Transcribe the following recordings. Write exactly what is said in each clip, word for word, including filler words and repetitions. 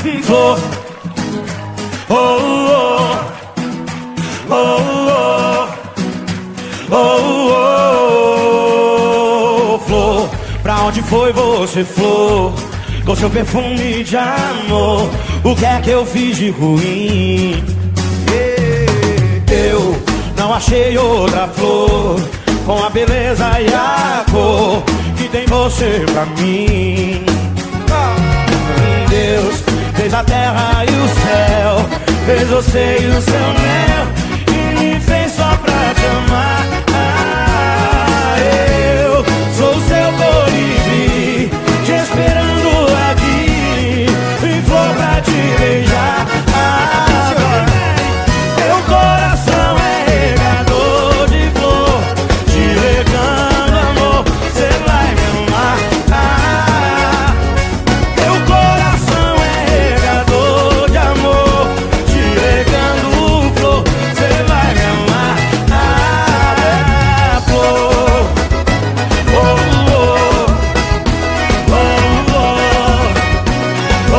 Flor, oh, oh, oh, oh, oh, oh, flor. Pra onde foi você, flor? Com seu perfume de amor, o que é que eu fiz de ruim? Eu não achei outra flor com a beleza e a cor que tem você pra mim. Deus fez a terra e o céu, fez você e o seu mel, e me fez só pra te amar. Ah, eu sou o seu colibri, te esperando aqui, em flor pra te beijar. Ah, meu coração é regador de flor, te regando amor, cê vai me amar. Ah, meu coração é regador de amor, te regando flor, cê vai me amar. Ah, flor, oh, oh, oh, oh, oh,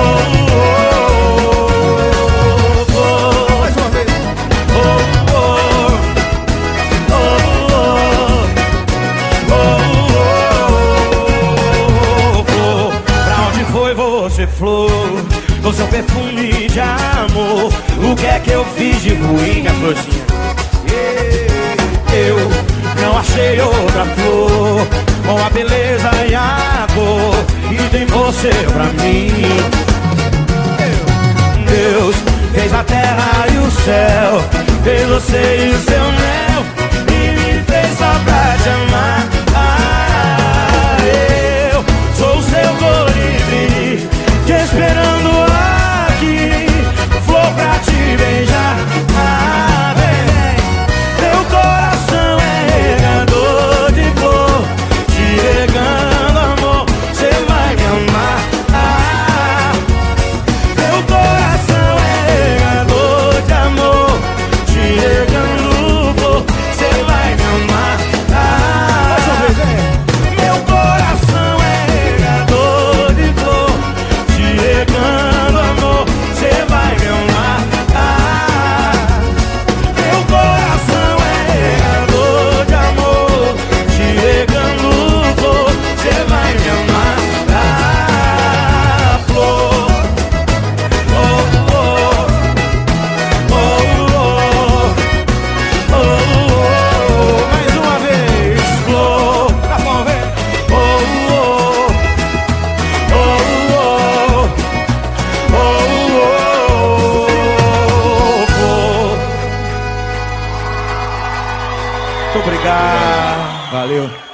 oh, oh. Mais uma vez. Oh, oh, oh, oh, oh, flor. Pra onde foi você, flor? Com seu perfume de amor, o que é que eu fiz de ruim, a florzinha? Eu não achei outra flor com a beleza e a cor e tem você pra mim. Deus fez a terra e o céu, fez você e o seu mel, e me fez só pra te amar. Ah, eu sou o seu colibri, te esperando aqui, flor pra te beijar. Ah, bem, meu coração é regador de flor, te regando amor, cê vai me amar. Ah, meu coração é regador de amor, te regando flor, cê vai me amar. Ah, meu coração é regador de flor, te regando amor, cê vai me amar. Ah, meu coração é regador de amor, te regando flor, cê vai me amar. Ah, flor, oh, oh, oh, oh, oh, oh. Mais uma vez, flor, tá bom, vem. Oh, oh, oh, oh, oh, oh, flor. Muito obrigado. Valeu.